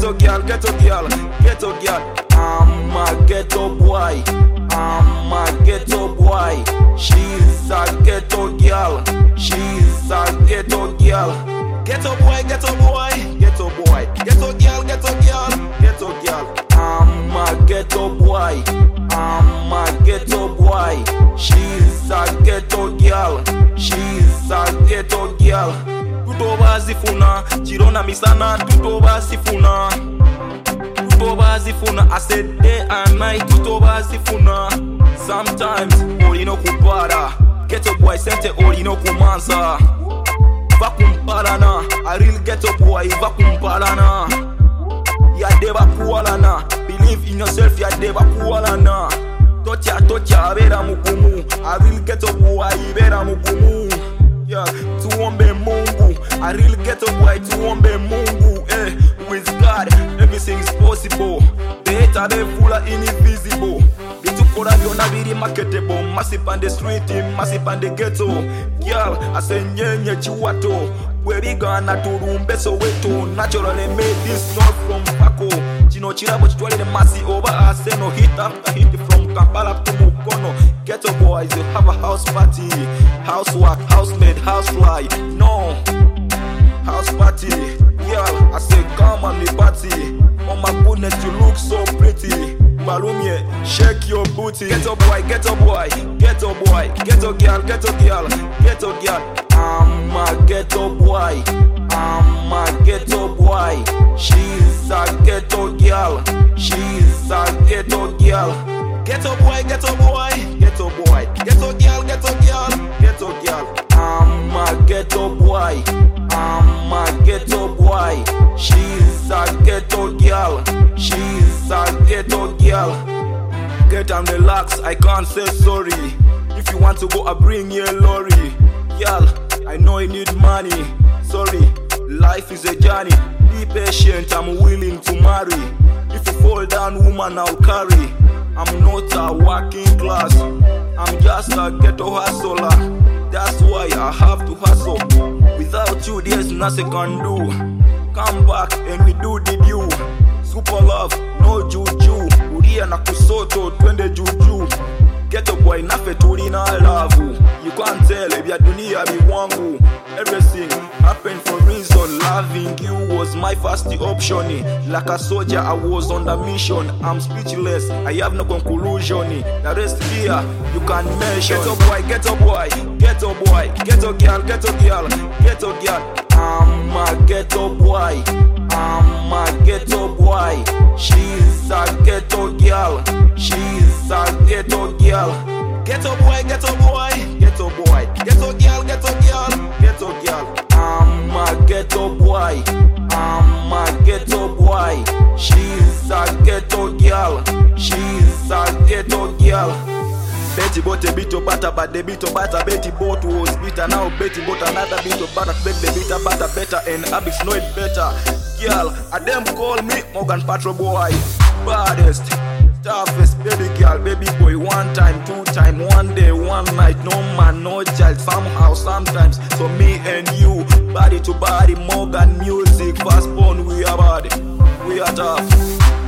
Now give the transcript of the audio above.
ghetto girl, ghetto girl, ghetto girl. I'm a ghetto boy, I'm a ghetto boy. She's a ghetto girl, she's a ghetto girl. Ghetto boy, ghetto boy, ghetto boy, ghetto girl, ghetto girl, ghetto girl. I'm a ghetto boy, I'm a ghetto boy. She's a ghetto girl, she's a ghetto girl. Tutoba zifuna, chirona misana, tutoba zifuna. Tutoba zifuna, I said day and night, tutoba zifuna. Sometimes, olino kupara, ghetto boy sente olino kumansa. Va kumparana, a real ghetto boy, va kumparana. Ya deba kualana, believe in yourself, ya deba kualana. Tocha, vera mugumu, a real ghetto boy, vera mugumu. Yeah, tuombe Mungu, a real ghetto boy, tuombe Mungu. With God, everything's possible. Better than full of invisible. Bitukora byona biri marketable. Massive on the street, massive on the ghetto. Girl, I say nyenye chiwato. Where we gonna turumbe Soweto. Naturally made this not from Paco. Chino chirabo chitwale the masi over Aseno. Hit after hit from Kampala to Mukono. Ghetto boys, you have a house party. Housework, housemaid, housefly. No, house party. Girl, I say come on the party. Oh my goodness, you look so pretty. Balumie, shake your booty. Ghetto boy, ghetto boy, ghetto boy, ghetto girl, ghetto girl, ghetto girl. I'm a ghetto boy, I'm a ghetto boy. She's a ghetto girl, she's a ghetto girl. Ghetto boy, ghetto boy, ghetto boy, ghetto girl, ghetto girl, ghetto girl. I'm a ghetto boy, I'm a ghetto boy. She's a ghetto girl, she's a ghetto girl. Get and relax, I can't say sorry. If you want to go, I bring you a lorry. Girl, I know you need money. Sorry, life is a journey. Be patient, I'm willing to marry. If you fall down, woman, I'll carry. I'm not a working class, I'm just a ghetto hustler. That's why I have to hustle. Without you, there's nothing I can do. Come back and we do the due. Super love, no juju. Uria na kusoto, twende juju. Ghetto boy, nafe tulina lavu. You can't tell, if ya dunia biwangu. Everything happened for reason. Loving you was my first option. Like a soldier, I was on the mission. I'm speechless, I have no conclusion. The rest here, you can mention. Ghetto boy, ghetto boy, ghetto boy, ghetto girl, ghetto girl, ghetto girl. I'm a ghetto boy, I'm a ghetto boy. She's a ghetto girl, she's a ghetto girl. Ghetto boy, ghetto boy, ghetto boy, ghetto girl, ghetto girl, ghetto girl. I'm a ghetto boy, I'm a ghetto boy. She's a ghetto girl, she's a ghetto girl. Betty bought a bit of butter, but the bit of butter Betty bought was bitter. Now Betty bought another bit of butter, bet the bitter butter better, and Abix know it better. Girl, a them call me Morgan Patrol boy, baddest, toughest baby girl, baby boy. One time, two time, one day, one night. No man, no child, somehow, sometimes. So me and you, body to body, Morgan music. Fast born, we are body, we are tough.